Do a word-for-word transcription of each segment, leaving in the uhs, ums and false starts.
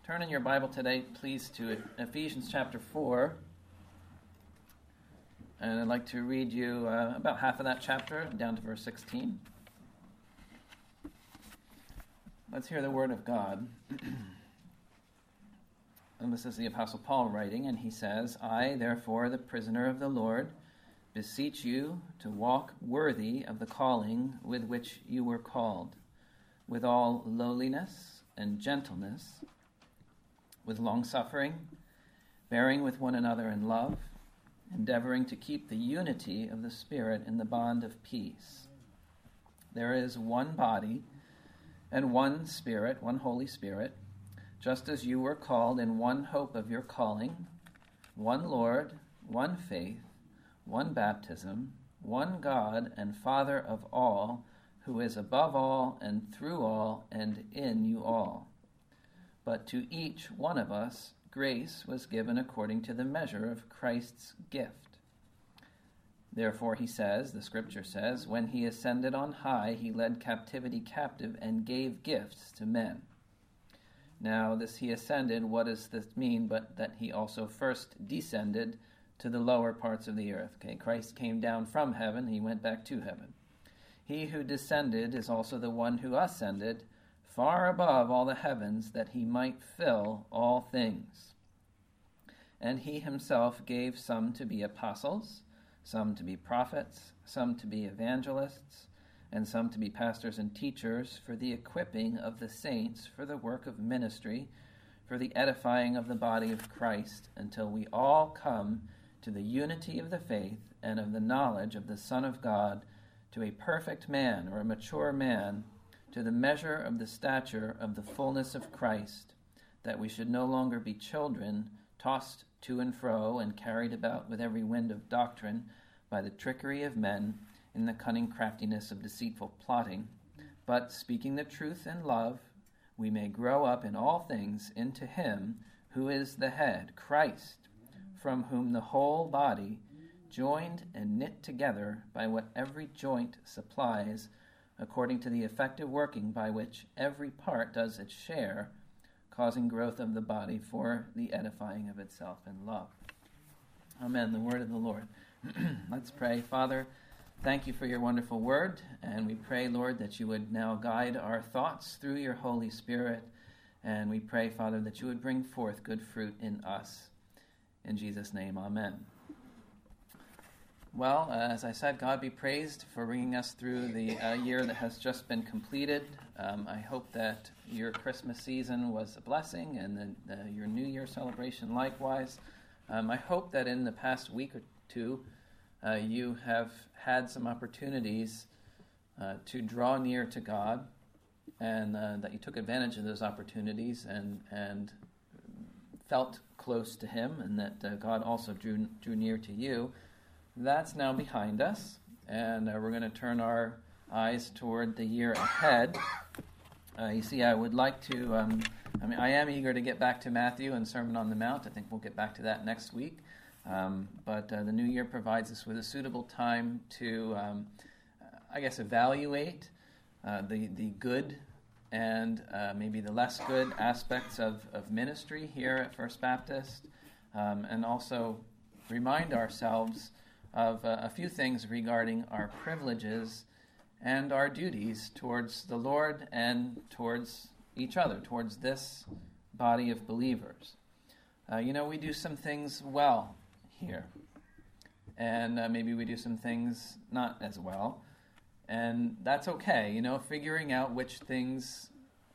Turn in your Bible today, please, to Ephesians chapter four. And I'd like to read you uh, about half of that chapter, down to verse sixteen. Let's hear the word of God. And this is the Apostle Paul writing, and he says, I, therefore, the prisoner of the Lord, beseech you to walk worthy of the calling with which you were called, with all lowliness and gentleness, with long-suffering, bearing with one another in love, endeavoring to keep the unity of the Spirit in the bond of peace. There is one body and one Spirit, one Holy Spirit, just as you were called in one hope of your calling, one Lord, one faith, one baptism, one God and Father of all, who is above all and through all and in you all. But to each one of us grace was given according to the measure of Christ's gift. Therefore he says, the scripture says, when he ascended on high, he led captivity captive and gave gifts to men. Now this he ascended, what does this mean but that he also first descended to the lower parts of the earth? Okay, Christ came down from heaven, he went back to heaven. He who descended is also the one who ascended far above all the heavens, that he might fill all things. And he himself gave some to be apostles, some to be prophets, some to be evangelists, and some to be pastors and teachers, for the equipping of the saints, for the work of ministry, for the edifying of the body of Christ, until we all come to the unity of the faith and of the knowledge of the Son of God, to a perfect man, or a mature man, to the measure of the stature of the fullness of Christ, that we should no longer be children, tossed to and fro and carried about with every wind of doctrine by the trickery of men in the cunning craftiness of deceitful plotting, but speaking the truth in love, we may grow up in all things into him who is the head, Christ, from whom the whole body, joined and knit together by what every joint supplies, according to the effective working by which every part does its share, causing growth of the body for the edifying of itself in love. Amen. The word of the Lord. Let's pray. Father, thank you for your wonderful word, and we pray, Lord, that you would now guide our thoughts through your Holy Spirit, and we pray, Father, that you would bring forth good fruit in us. In Jesus' name, amen. Well, uh, as I said, God be praised for bringing us through the uh, year that has just been completed. Um, I hope that your Christmas season was a blessing, and then uh, your New Year celebration likewise. Um, I hope that in the past week or two, uh, you have had some opportunities uh, to draw near to God, and uh, that you took advantage of those opportunities and and felt close to Him, and that uh, God also drew drew near to you. That's now behind us, and uh, we're going to turn our eyes toward the year ahead. Uh, you see, I would like to, um, I mean, I am eager to get back to Matthew and Sermon on the Mount. I think we'll get back to that next week. Um, but uh, the new year provides us with a suitable time to, um, I guess, evaluate uh, the, the good and uh, maybe the less good aspects of, of ministry here at First Baptist, um, and also remind ourselves of uh, a few things regarding our privileges and our duties towards the Lord and towards each other, towards this body of believers. Uh, you know, we do some things well here, and uh, maybe we do some things not as well, and that's okay. You know, figuring out which things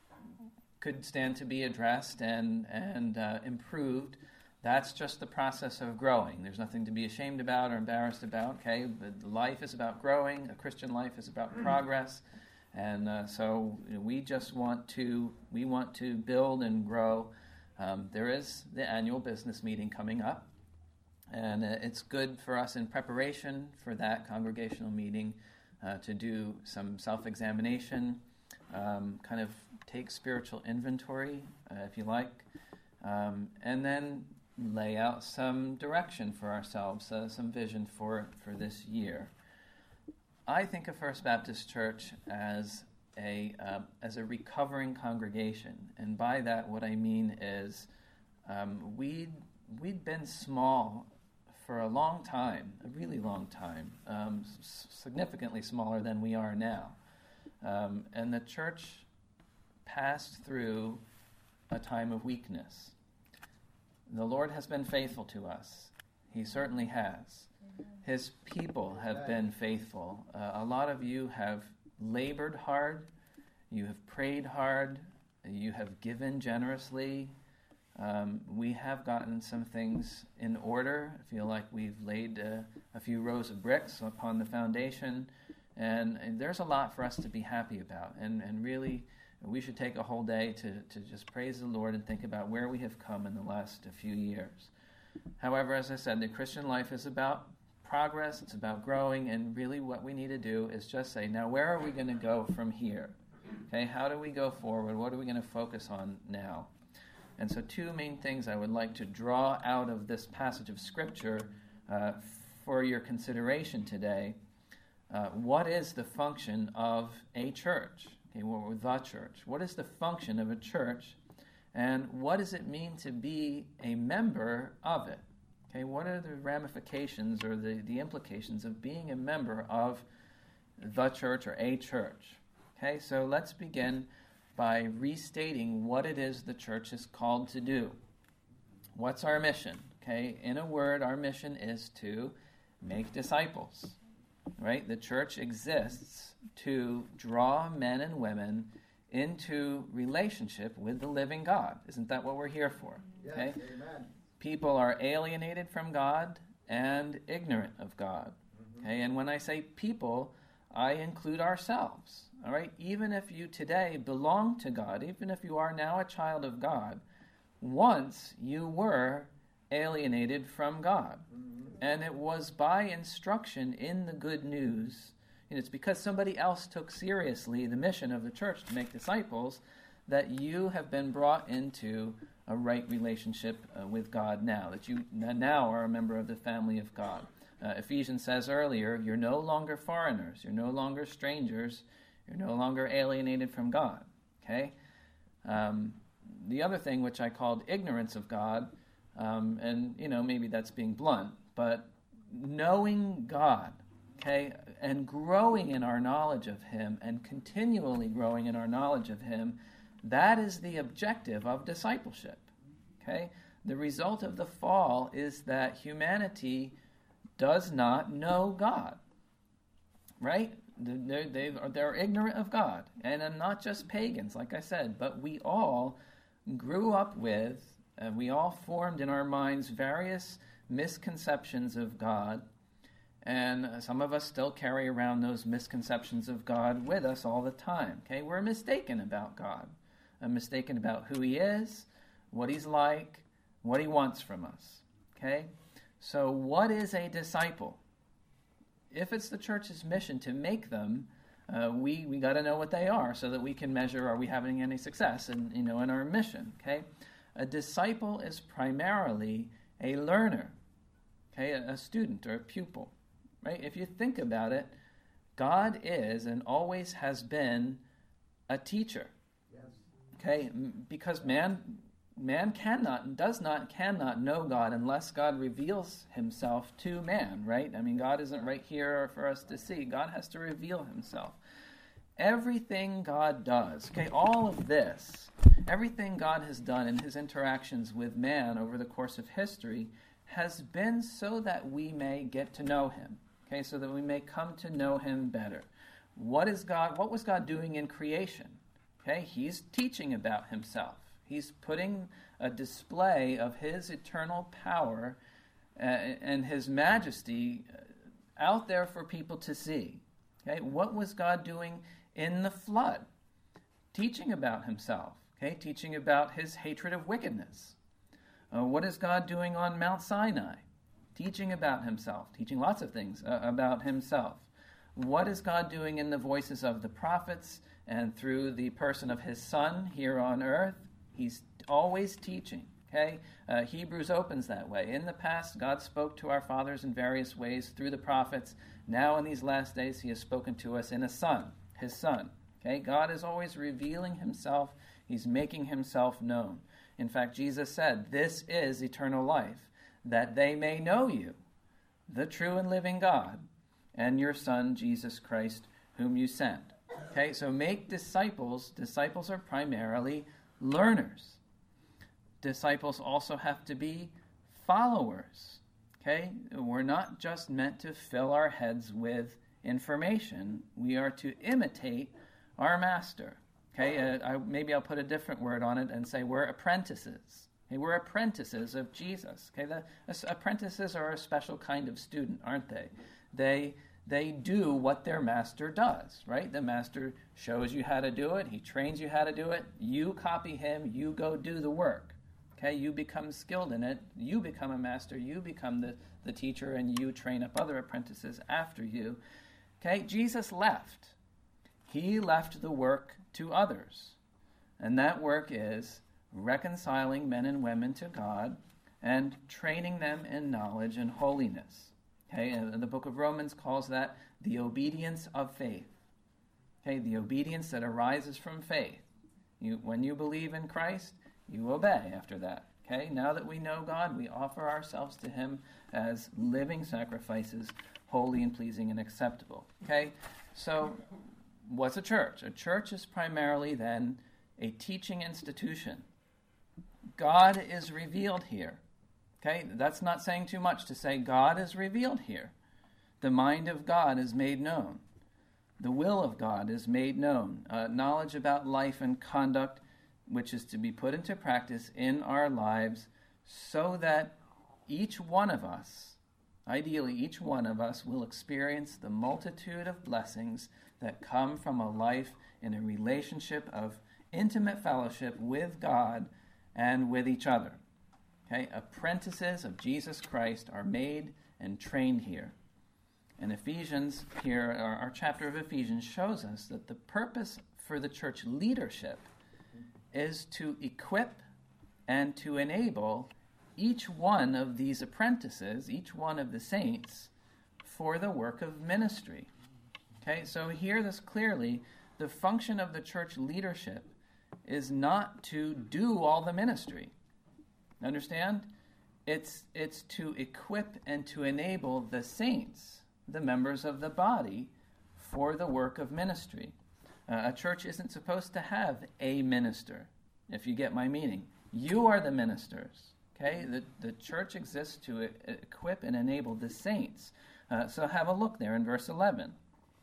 could stand to be addressed and, and uh, improved, that's just the process of growing. There's nothing to be ashamed about or embarrassed about, okay? But life is about growing. A Christian life is about progress. And uh, so you know, we just want to, we want to build and grow. Um, there is the annual business meeting coming up. And uh, it's good for us in preparation for that congregational meeting uh, to do some self-examination, um, kind of take spiritual inventory, uh, if you like, um, and then lay out some direction for ourselves, uh, some vision for, for this year. I think of First Baptist Church as a um, as a recovering congregation, and by that what I mean is um, we we'd been small for a long time, a really long time, um, s- significantly smaller than we are now, um, and the church passed through a time of weakness. The Lord has been faithful to us. He certainly has. His people have been faithful. Uh, a lot of you have labored hard. You have prayed hard. You have given generously. Um, we have gotten some things in order. I feel like we've laid uh, a few rows of bricks upon the foundation. And, and there's a lot for us to be happy about. And, and really, we should take a whole day to, to just praise the Lord and think about where we have come in the last few years. However, as I said, the Christian life is about progress, it's about growing, and really what we need to do is just say, now where are we going to go from here? Okay, how do we go forward? What are we going to focus on now? And so two main things I would like to draw out of this passage of Scripture uh, for your consideration today. Uh, what is the function of a church? Okay, well, the church. What is the function of a church? And what does it mean to be a member of it? Okay, what are the ramifications or the, the implications of being a member of the church or a church? Okay, so let's begin by restating what it is the church is called to do. What's our mission? Okay, in a word, our mission is to make disciples. Right? The church exists to draw men and women into relationship with the living God. Isn't that what we're here for? Yes, okay? Amen. People are alienated from God and ignorant of God. Mm-hmm. Okay? And when I say people, I include ourselves. All right? Even if you today belong to God, even if you are now a child of God, once you were alienated from God. Mm-hmm. And it was by instruction in the good news, and it's because somebody else took seriously the mission of the church to make disciples, that you have been brought into a right relationship uh, with God now, that you now are a member of the family of God. Uh, Ephesians says earlier, you're no longer foreigners, you're no longer strangers, you're no longer alienated from God. Okay? Um, the other thing, which I called ignorance of God, um, and, you know, maybe that's being blunt, but knowing God, okay, and growing in our knowledge of Him and continually growing in our knowledge of Him, that is the objective of discipleship, okay? The result of the fall is that humanity does not know God, right? They're, they are, they're ignorant of God, and not just pagans, like I said, but we all grew up with, uh, we all formed in our minds various misconceptions of God, and some of us still carry around those misconceptions of God with us all the time. Okay, we're mistaken about God, uh, mistaken about who He is, what He's like, what He wants from us. Okay, so what is a disciple? If it's the church's mission to make them, uh, we we got to know what they are so that we can measure, are we having any success in you know in our mission? Okay, a disciple is primarily a learner. Okay, a, a student or a pupil, right? If you think about it, God is and always has been a teacher. Yes. Okay, M- because man, man cannot, does not, cannot know God unless God reveals Himself to man, right? I mean, God isn't right here for us to see. God has to reveal Himself. Everything God does, okay, all of this, everything God has done in His interactions with man over the course of history has been so that we may get to know Him, okay, so that we may come to know Him better. What is God, what was God doing in creation? Okay, He's teaching about Himself. He's putting a display of His eternal power uh, and His majesty out there for people to see. Okay, what was God doing in the flood? Teaching about Himself, okay, teaching about His hatred of wickedness. Uh, what is God doing on Mount Sinai? Teaching about Himself, teaching lots of things uh, about Himself. What is God doing in the voices of the prophets and through the person of His Son here on earth? He's always teaching, okay? Uh, Hebrews opens that way. In the past, God spoke to our fathers in various ways through the prophets. Now in these last days, He has spoken to us in a Son, His Son. Okay, God is always revealing himself. He's making himself known. In fact, Jesus said, "This is eternal life, that they may know you, the true and living God, and your Son, Jesus Christ, whom you sent." Okay, so make disciples. Disciples are primarily learners. Disciples also have to be followers. Okay, we're not just meant to fill our heads with information. We are to imitate our master. Okay, uh, I, maybe I'll put a different word on it and say we're apprentices. Okay, we're apprentices of Jesus. Okay, the uh, apprentices are a special kind of student, aren't they? They they do what their master does, right? The master shows you how to do it. He trains you how to do it. You copy him. You go do the work. Okay, you become skilled in it. You become a master. You become the, the teacher, and you train up other apprentices after you. Okay, Jesus left. He left the work to others. And that work is reconciling men and women to God and training them in knowledge and holiness. Okay, and the book of Romans calls that the obedience of faith. Okay, the obedience that arises from faith. You, when you believe in Christ, you obey after that. Okay, now that we know God, we offer ourselves to him as living sacrifices, holy and pleasing and acceptable. Okay, so what's a church? A church is primarily then a teaching institution. God is revealed here. Okay, that's not saying too much to say God is revealed here. The mind of God is made known. The will of God is made known. Uh, knowledge about life and conduct, which is to be put into practice in our lives so that each one of us, ideally each one of us, will experience the multitude of blessings that come from a life in a relationship of intimate fellowship with God and with each other. Okay, apprentices of Jesus Christ are made and trained here. And Ephesians here, our, our chapter of Ephesians, shows us that the purpose for the church leadership is to equip and to enable each one of these apprentices, each one of the saints, for the work of ministry. Okay, so hear this clearly. The function of the church leadership is not to do all the ministry. Understand? It's it's to equip and to enable the saints, the members of the body, for the work of ministry. Uh, a church isn't supposed to have a minister, if you get my meaning. You are the ministers. Okay? The, the church exists to e- equip and enable the saints. Uh, so have a look there in verse eleven.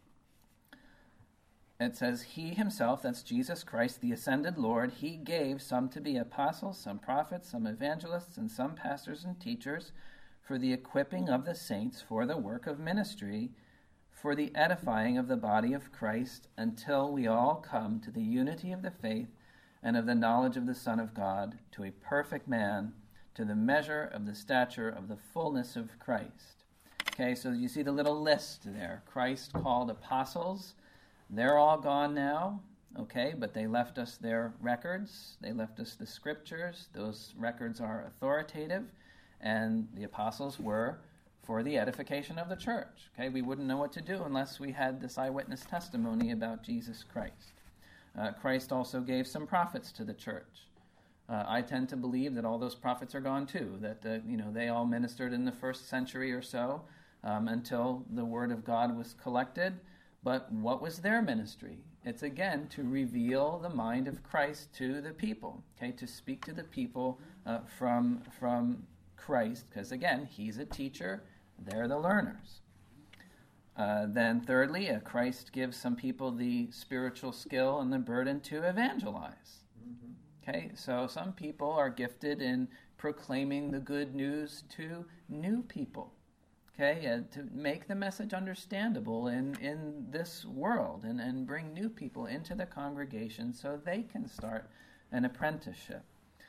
It says, "He himself," that's Jesus Christ, the ascended Lord, "he gave some to be apostles, some prophets, some evangelists, and some pastors and teachers for the equipping of the saints for the work of ministry, for the edifying of the body of Christ, until we all come to the unity of the faith and of the knowledge of the Son of God, to a perfect man, to the measure of the stature of the fullness of Christ." Okay, so you see the little list there. Christ called apostles. They're all gone now, okay, but they left us their records. They left us the scriptures. Those records are authoritative, and the apostles were for the edification of the church. Okay, we wouldn't know what to do unless we had this eyewitness testimony about Jesus Christ. Uh, Christ also gave some prophets to the church. Uh, I tend to believe that all those prophets are gone too, that uh, you know they all ministered in the first century or so um, until the word of God was collected. But what was their ministry? It's again to reveal the mind of Christ to the people, okay, to speak to the people uh, from, from Christ, because again, he's a teacher, they're the learners. Uh, then thirdly, uh, Christ gives some people the spiritual skill and the burden to evangelize. Mm-hmm. Okay, so some people are gifted in proclaiming the good news to new people. Okay, uh, to make the message understandable in, in this world and, and bring new people into the congregation so they can start an apprenticeship.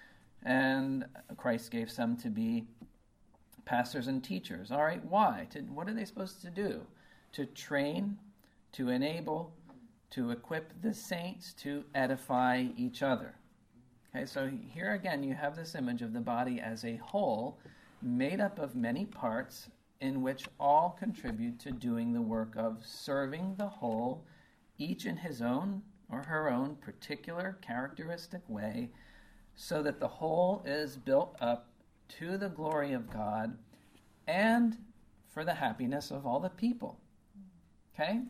And Christ gave some to be pastors and teachers. All right, why? To, what are they supposed to do? To train, to enable, to equip the saints to edify each other. Okay, so here again you have this image of the body as a whole made up of many parts in which all contribute to doing the work of serving the whole, each in his own or her own particular characteristic way, so that the whole is built up to the glory of God and for the happiness of all the people. Okay?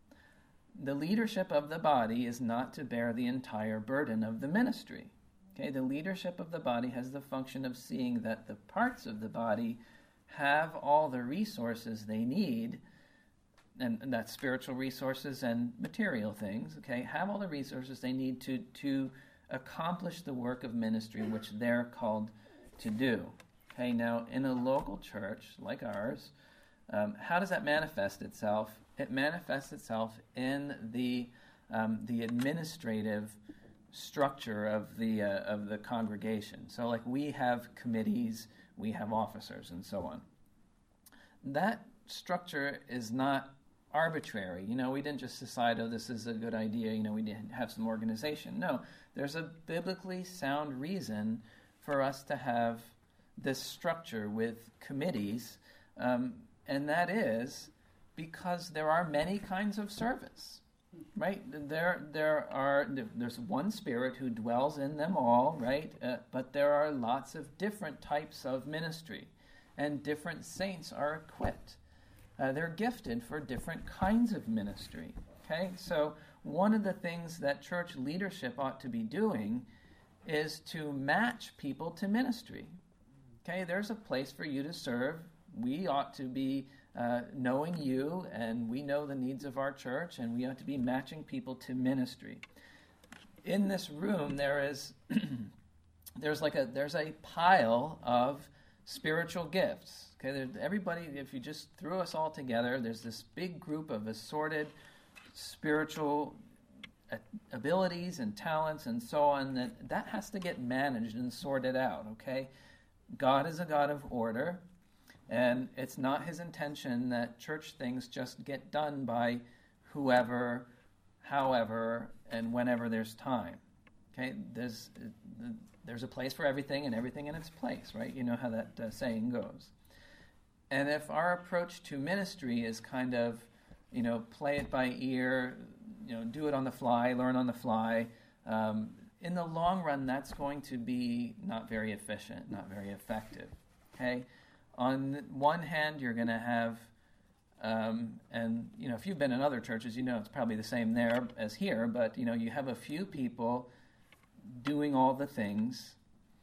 The leadership of the body is not to bear the entire burden of the ministry. Okay? The leadership of the body has the function of seeing that the parts of the body have all the resources they need, and, and that's spiritual resources and material things, okay, have all the resources they need to, to accomplish the work of ministry which they're called to do. Okay, now in a local church like ours, um, how does that manifest itself? It manifests itself in the um, the administrative structure of the uh, of the congregation. So, like, we have committees, we have officers, and so on. That structure is not arbitrary. You know, we didn't just decide, oh, this is a good idea, you know, we didn't have some organization. No, there's a biblically sound reason for us to have this structure with committees, um, and that is because there are many kinds of service, right? There, there are. There's one Spirit who dwells in them all, right? Uh, but there are lots of different types of ministry, and different saints are equipped. Uh, they're gifted for different kinds of ministry. Okay, so one of the things that church leadership ought to be doing is to match people to ministry. Okay, there's a place for you to serve. We ought to be uh, knowing you, and we know the needs of our church, and we ought to be matching people to ministry. In this room, there is there's like a there's a pile of spiritual gifts. Okay, there, everybody, if you just threw us all together, there's this big group of assorted spiritual abilities and talents and so on, that that has to get managed and sorted out. Okay, God is a God of order, and it's not his intention that church things just get done by whoever, however, and whenever there's time. Okay, there's there's a place for everything, and everything in its place, right? You know how that uh, saying goes. And if our approach to ministry is kind of, you know, play it by ear, you know, do it on the fly, learn on the fly, um, in the long run, that's going to be not very efficient, not very effective. Okay? On one hand, you're going to have, um, and, you know, if you've been in other churches, you know it's probably the same there as here, but, you know, you have a few people doing all the things,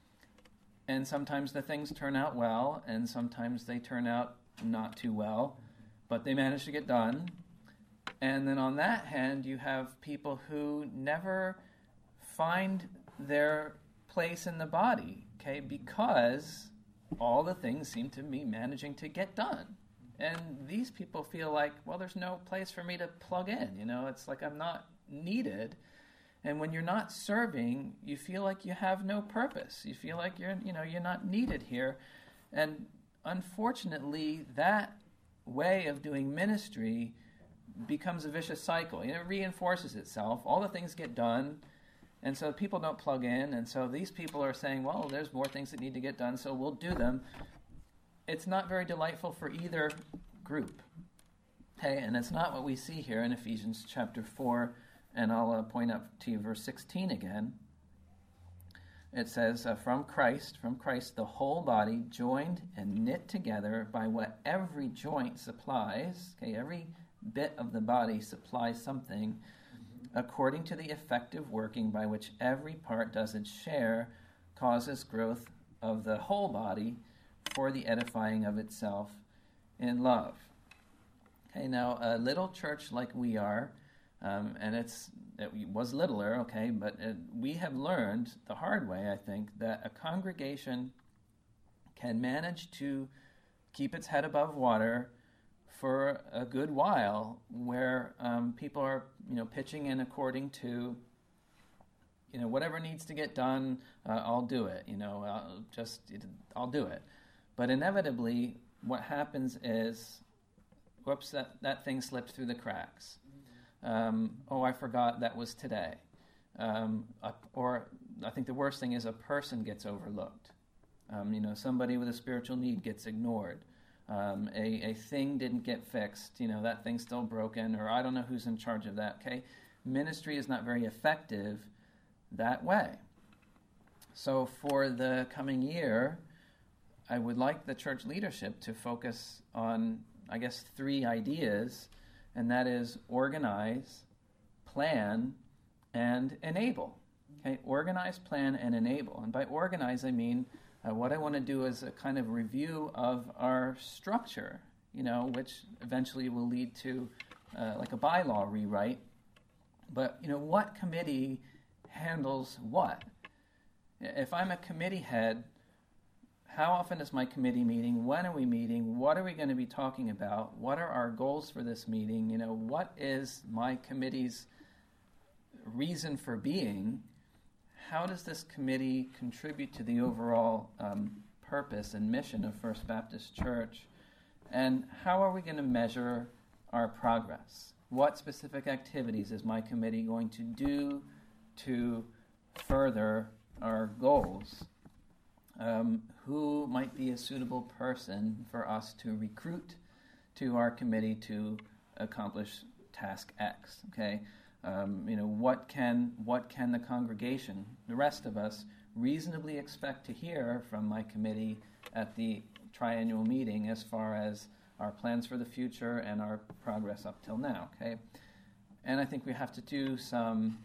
and sometimes the things turn out well, and sometimes they turn out not too well, but they manage to get done. And then on that hand, you have people who never find their place in the body, okay, because all the things seem to be managing to get done. And these people feel like, well, there's no place for me to plug in, you know, it's like I'm not needed. And when you're not serving, you feel like you have no purpose. You feel like you're, you know, you're not needed here. And unfortunately, that way of doing ministry becomes a vicious cycle. It reinforces itself. All the things get done, and so people don't plug in. And so these people are saying, well, there's more things that need to get done, so we'll do them. It's not very delightful for either group. Okay, and it's not what we see here in Ephesians chapter four. And I'll uh, point up to you verse sixteen again. It says, uh, from Christ, from Christ, the whole body, joined and knit together by what every joint supplies, okay, every bit of the body supplies something, mm-hmm. according to the effective working by which every part does its share, causes growth of the whole body for the edifying of itself in love. Okay, now, a little church like we are, Um, and it's it was littler, okay, but it, we have learned the hard way, I think, that a congregation can manage to keep its head above water for a good while, where um, people are, you know, pitching in according to, you know, whatever needs to get done, uh, I'll do it. You know, I'll just I'll do it. But inevitably, what happens is, whoops, that, that thing slipped through the cracks. Um, oh, I forgot that was today. Um, uh, or I think the worst thing is a person gets overlooked. Um, you know, somebody with a spiritual need gets ignored. Um, a, a thing didn't get fixed. You know, that thing's still broken, or I don't know who's in charge of that. Okay, ministry is not very effective that way. So for the coming year, I would like the church leadership to focus on, I guess, three ideas, and that is organize, plan, and enable. Okay, organize, plan, and enable. And by organize, I mean uh, what I want to do is a kind of review of our structure, you know, which eventually will lead to uh, like a bylaw rewrite. But, you know, what committee handles what? If I'm a committee head, how often is my committee meeting? When are we meeting? What are we going to be talking about? What are our goals for this meeting? You know, what is my committee's reason for being? How does this committee contribute to the overall um, purpose and mission of First Baptist Church? And how are we going to measure our progress? What specific activities is my committee going to do to further our goals? Um, who might be a suitable person for us to recruit to our committee to accomplish task X? Okay, um, you know, what can what can the congregation, the rest of us, reasonably expect to hear from my committee at the triannual meeting as far as our plans for the future and our progress up till now? Okay, and I think we have to do some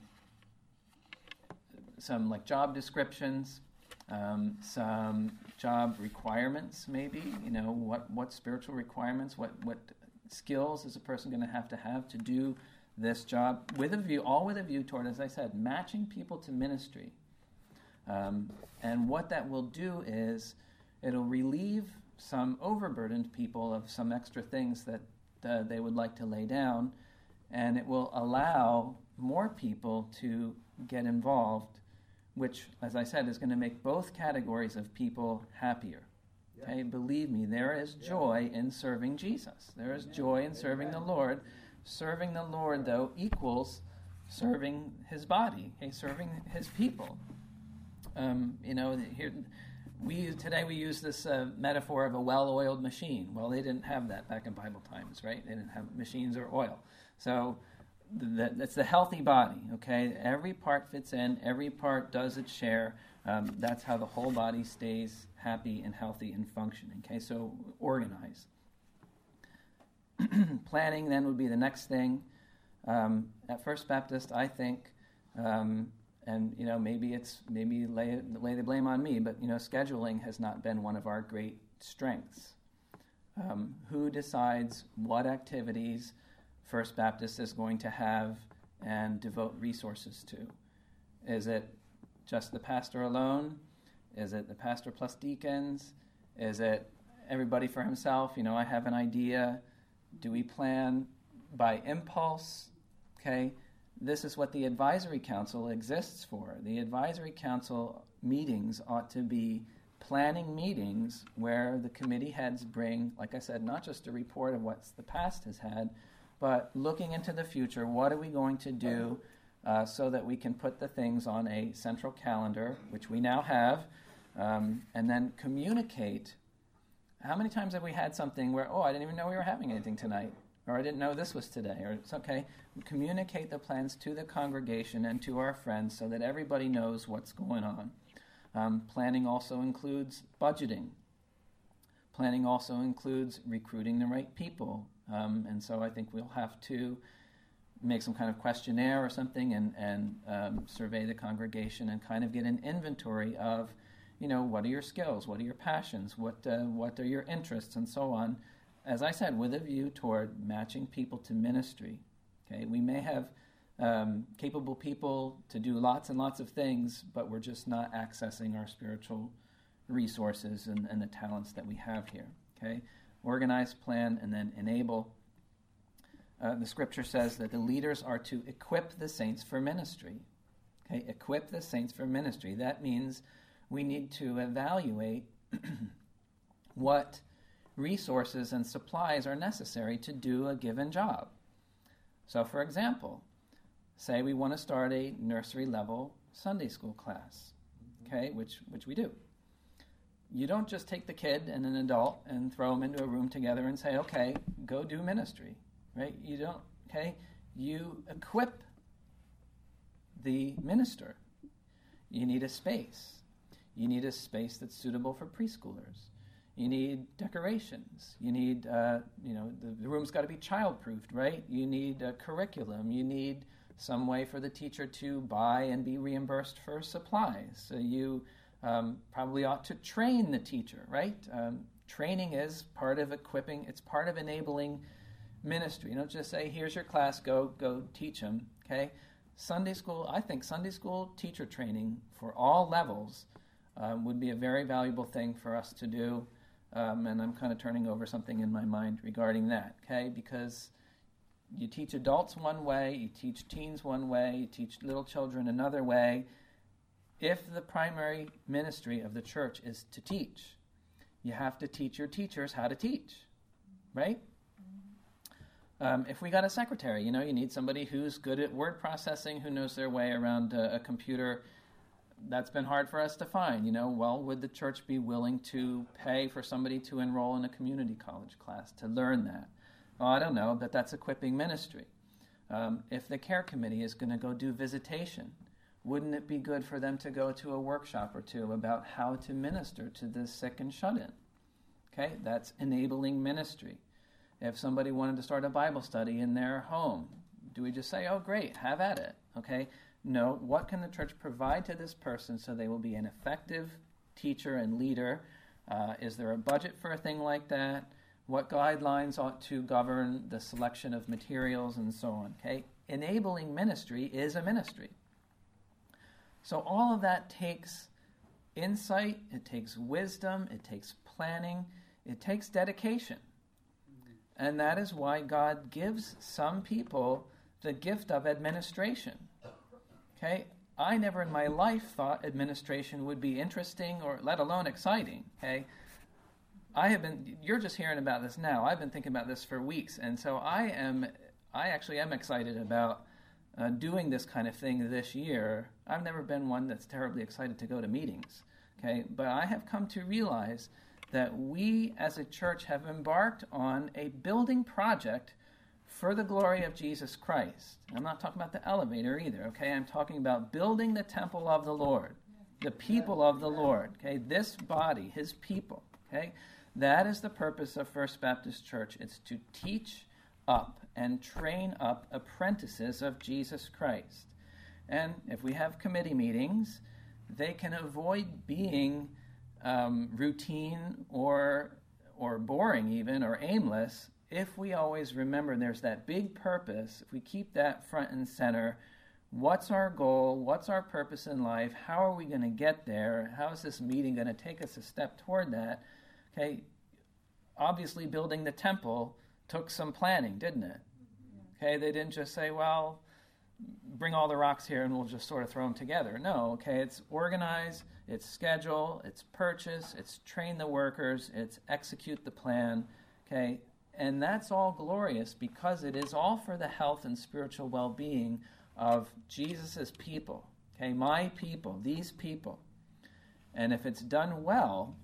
some like job descriptions. Um, some job requirements, maybe, you know, what, what spiritual requirements, what, what skills is a person going to have to have to do this job with a view, all with a view toward, as I said, matching people to ministry. Um, and what that will do is it'll relieve some overburdened people of some extra things that uh, they would like to lay down, and it will allow more people to get involved, which, as I said, is going to make both categories of people happier. Yep. Okay, believe me, there is joy yep. in serving Jesus. There is Amen. joy in serving Amen. the Lord. Serving the Lord, though, equals serving His body, okay, serving His people. Um, you know, here we today we use this uh, metaphor of a well-oiled machine. Well, they didn't have that back in Bible times, right? They didn't have machines or oil. So That, that's the healthy body, okay? Every part fits in. Every part does its share. Um, that's how the whole body stays happy and healthy and functioning, okay? So organize. Planning then would be the next thing. Um, at First Baptist, I think, um, and, you know, maybe it's, maybe lay, lay the blame on me, but, you know, scheduling has not been one of our great strengths. Um, who decides what activities First Baptist is going to have and devote resources to? Is it just the pastor alone? Is it the pastor plus deacons? Is it everybody for himself? You know, I have an idea. Do we plan by impulse? Okay, this is what the advisory council exists for. The advisory council meetings ought to be planning meetings where the committee heads bring, like I said, not just a report of what the past has had, but looking into the future. What are we going to do uh, so that we can put the things on a central calendar, which we now have, um, and then communicate. How many times have we had something where, oh, I didn't even know we were having anything tonight, or I didn't know this was today, or it's okay. Communicate the plans to the congregation and to our friends so that everybody knows what's going on. Um, planning also includes budgeting. Planning also includes recruiting the right people. Um, and so I think we'll have to make some kind of questionnaire or something and, and um, survey the congregation and kind of get an inventory of, you know, what are your skills, what are your passions, what uh, what are your interests, and so on. As I said, with a view toward matching people to ministry. Okay, we may have um, capable people to do lots and lots of things, but we're just not accessing our spiritual resources and, and the talents that we have here. Okay. Organize, plan, and then enable. Uh, the scripture says that the leaders are to equip the saints for ministry. Okay, equip the saints for ministry. That means we need to evaluate what resources and supplies are necessary to do a given job. So, for example, say we want to start a nursery level Sunday school class, okay, which which we do. You don't just take the kid and an adult and throw them into a room together and say, okay, go do ministry, right? You don't, okay? You equip the minister. You need a space. You need a space that's suitable for preschoolers. You need decorations. You need, uh, you know, the, the room's got to be child-proofed, right? You need a curriculum. You need some way for the teacher to buy and be reimbursed for supplies. So you um, probably ought to train the teacher, right? Um, training is part of equipping. It's part of enabling ministry. You don't just say, here's your class, go go teach them, okay? Sunday school, I think Sunday school teacher training for all levels um, would be a very valuable thing for us to do. Um, and I'm kind of turning over something in my mind regarding that, okay? Because you teach adults one way, you teach teens one way, you teach little children another way. If the primary ministry of the church is to teach, you have to teach your teachers how to teach, right? Um, if we got a secretary, you know, you need somebody who's good at word processing, who knows their way around a, a computer. That's been hard for us to find, you know. Well, would the church be willing to pay for somebody to enroll in a community college class to learn that? Well, I don't know, but that's equipping ministry. Um, if the care committee is going to go do visitation, wouldn't it be good for them to go to a workshop or two about how to minister to the sick and shut-in? Okay, that's enabling ministry. If somebody wanted to start a Bible study in their home, do we just say, oh, great, have at it, okay? No, what can the church provide to this person so they will be an effective teacher and leader? Uh, is there a budget for a thing like that? What guidelines ought to govern the selection of materials and so on, okay? Enabling ministry is a ministry. So all of that takes insight, it takes wisdom, it takes planning, it takes dedication. And that is why God gives some people the gift of administration. Okay? I never in my life thought administration would be interesting or let alone exciting. Okay? I have been, you're just hearing about this now. I've been thinking about this for weeks. And so I am, I actually am excited about uh, doing this kind of thing this year. I've never been one that's terribly excited to go to meetings. Okay? But I have come to realize that we as a church have embarked on a building project for the glory of Jesus Christ. I'm not talking about the elevator either, okay? I'm talking about building the temple of the Lord, the people of the Lord, okay? This body, his people, okay? That is the purpose of First Baptist Church. It's to teach up and train up apprentices of Jesus Christ. And if we have committee meetings, they can avoid being um, routine or or boring even, or aimless, if we always remember there's that big purpose, if we keep that front and center. What's our goal? What's our purpose in life? How are we going to get there? How is this meeting going to take us a step toward that? Okay, obviously building the temple took some planning, didn't it? Okay, they didn't just say, well, bring all the rocks here and we'll just sort of throw them together. No, okay, it's organize, it's schedule, it's purchase, it's train the workers, it's execute the plan, okay? And that's all glorious because it is all for the health and spiritual well-being of Jesus' people, okay? My people, these people. And if it's done well,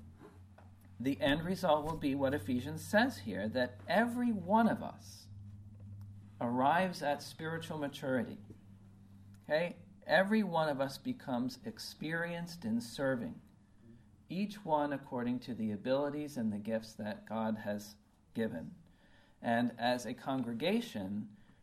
the end result will be what Ephesians says here, that every one of us arrives at spiritual maturity. Okay? Every one of us becomes experienced in serving, each one according to the abilities and the gifts that God has given. And as a congregation,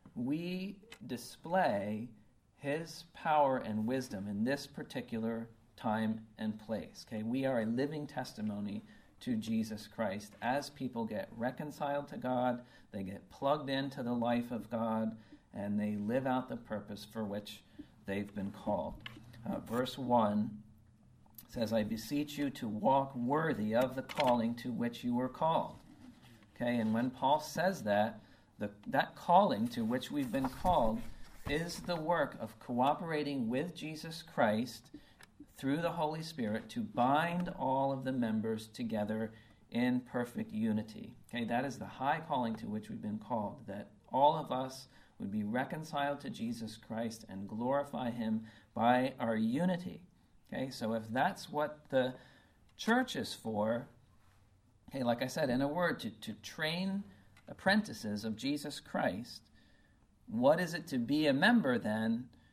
we display his power and wisdom in this particular time and place. Okay? We are a living testimony to Jesus Christ. As people get reconciled to God, they get plugged into the life of God, and they live out the purpose for which they've been called. Uh, verse one says, I beseech you to walk worthy of the calling to which you were called. Okay, and when Paul says that, the, that calling to which we've been called is the work of cooperating with Jesus Christ through the Holy Spirit to bind all of the members together in perfect unity. Okay, that is the high calling to which we've been called, that all of us would be reconciled to Jesus Christ and glorify him by our unity. Okay, so if that's what the church is for, okay, like I said, in a word, to, to train apprentices of Jesus Christ, what is it to be a member then?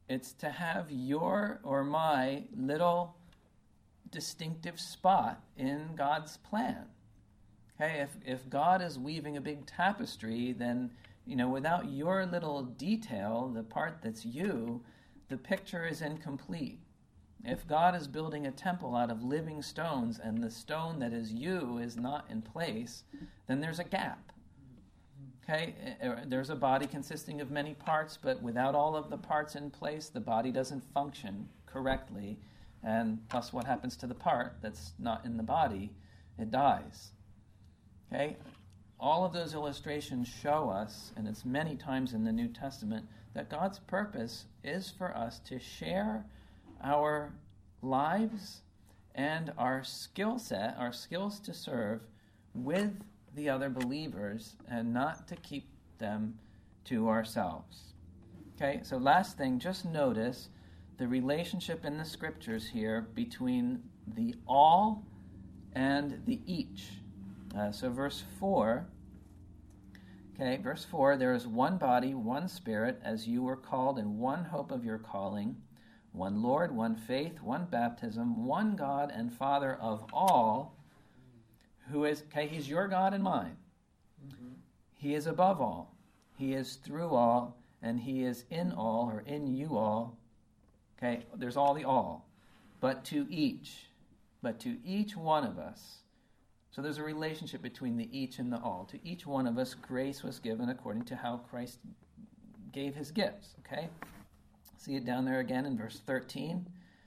It's to have your or my little distinctive spot in God's plan. Okay, if, if God is weaving a big tapestry, then, you know, without your little detail, the part that's you, the picture is incomplete. If God is building a temple out of living stones and the stone that is you is not in place, then there's a gap. Okay, there's a body consisting of many parts, but without all of the parts in place, the body doesn't function correctly. And plus, what happens to the part that's not in the body? It dies. Okay, all of those illustrations show us, and it's many times in the New Testament, that God's purpose is for us to share our lives and our skill set, our skills to serve with the other believers and not to keep them to ourselves. Okay, so last thing, just notice the relationship in the scriptures here between the all and the each. Uh, so verse four, okay, verse four, there is one body, one spirit, as you were called in one hope of your calling, one Lord, one faith, one baptism, one God and Father of all, who is, okay, he's your God and mine. Mm-hmm. He is above all. He is through all, and he is in all, or in you all. Okay, there's all the all. But to each, but to each one of us. So there's a relationship between the each and the all. To each one of us, grace was given according to how Christ gave his gifts. Okay? See it down there again in verse thirteen.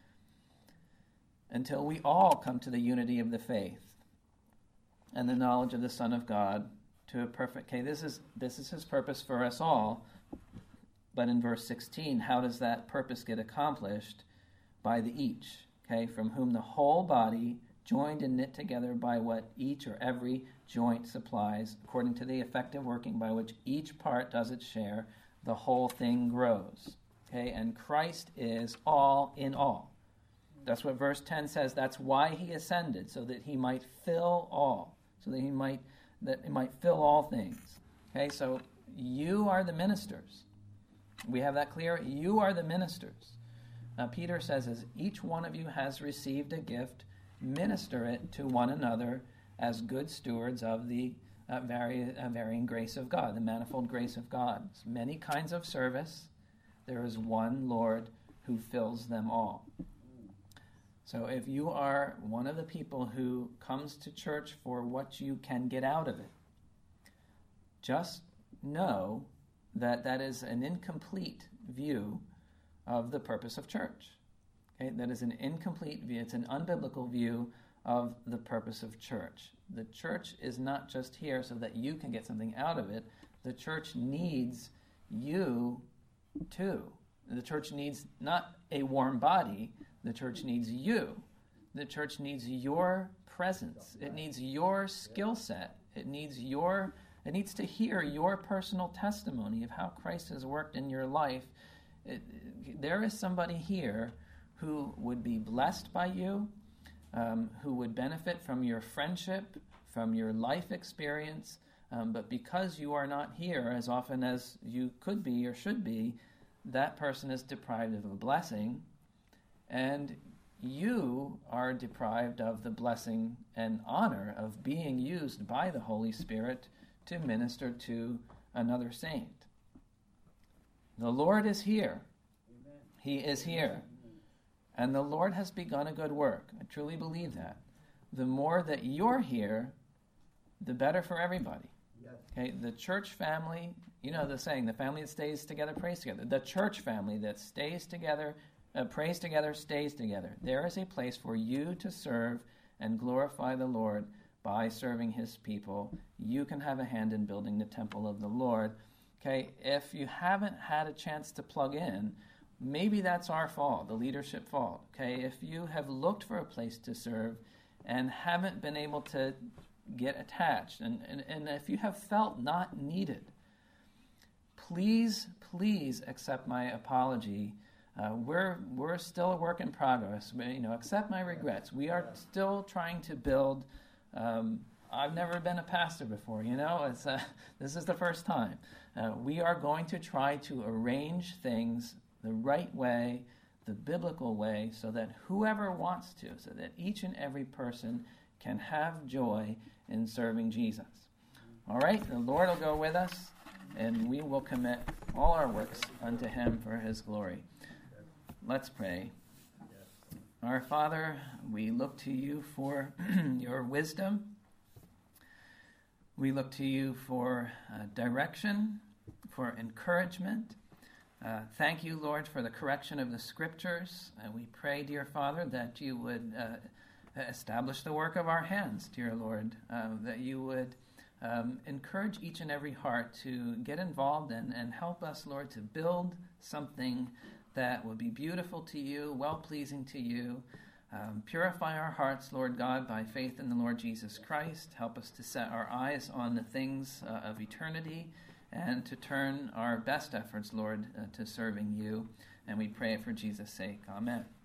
Until we all come to the unity of the faith and the knowledge of the Son of God, to a perfect... Okay, this is this is his purpose for us all. But in verse sixteen, how does that purpose get accomplished? By the each, okay, from whom the whole body, joined and knit together by what each or every joint supplies, according to the effective working by which each part does its share, the whole thing grows. Okay, and Christ is all in all. That's what verse ten says. That's why he ascended, so that he might fill all, so that he might that he might fill all things. Okay, so you are the ministers. We have that clear. You are the ministers. Uh, Peter says, as each one of you has received a gift, minister it to one another as good stewards of the uh, vari- uh, varying grace of God, the manifold grace of God. It's many kinds of service. There is one Lord who fills them all. So if you are one of the people who comes to church for what you can get out of it, just know that that is an incomplete view of the purpose of church. Okay? That is an incomplete view. It's an unbiblical view of the purpose of church. The church is not just here so that you can get something out of it. The church needs you too. The church needs not a warm body. The church needs you. The church needs your presence. It needs your skill set. It needs your It needs to hear your personal testimony of how Christ has worked in your life. It, there is somebody here who would be blessed by you, um, who would benefit from your friendship, from your life experience, um, but because you are not here as often as you could be or should be, that person is deprived of a blessing, and you are deprived of the blessing and honor of being used by the Holy Spirit to minister to another saint. The Lord is here. Amen. He is here. Amen. And the Lord has begun a good work. I truly believe that. The more that you're here, the better for everybody. Yes. Okay, the church family, you know the saying, the family that stays together prays together. The church family that stays together, uh, prays together, stays together. There is a place for you to serve and glorify the Lord by serving his people. You can have a hand in building the temple of the Lord. Okay, if you haven't had a chance to plug in, maybe that's our fault, the leadership fault. Okay, if you have looked for a place to serve and haven't been able to get attached, and, and, and if you have felt not needed, please, please accept my apology. Uh, we're we're still a work in progress. You know, accept my regrets. We are still trying to build. Um, I've never been a pastor before, you know. It's, uh, this is the first time. Uh, we are going to try to arrange things the right way, the biblical way, so that whoever wants to, so that each and every person can have joy in serving Jesus. All right, the Lord will go with us, and we will commit all our works unto him for his glory. Let's pray. Our Father, we look to you for your wisdom. We look to you for uh, direction, for encouragement. Uh, thank you, Lord, for the correction of the Scriptures. And we pray, dear Father, that you would uh, establish the work of our hands, dear Lord, uh, that you would um, encourage each and every heart to get involved and, and help us, Lord, to build something that will be beautiful to you, well-pleasing to you. Um, purify our hearts, Lord God, by faith in the Lord Jesus Christ. Help us to set our eyes on the things uh, of eternity and to turn our best efforts, Lord, uh, to serving you. And we pray it for Jesus' sake. Amen.